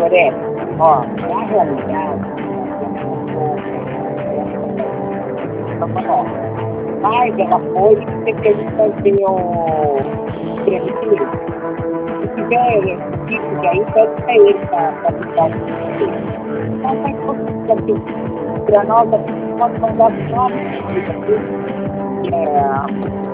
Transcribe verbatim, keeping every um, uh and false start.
Lorena, ó, na realidade, mas ela foi porque queria fazer o prêmio de livro. Se tiver tipo de aí, pede para ele para ficar o livro. Então, vai conseguir aqui, para nós, aqui, nós mandamos nove livros aqui, que é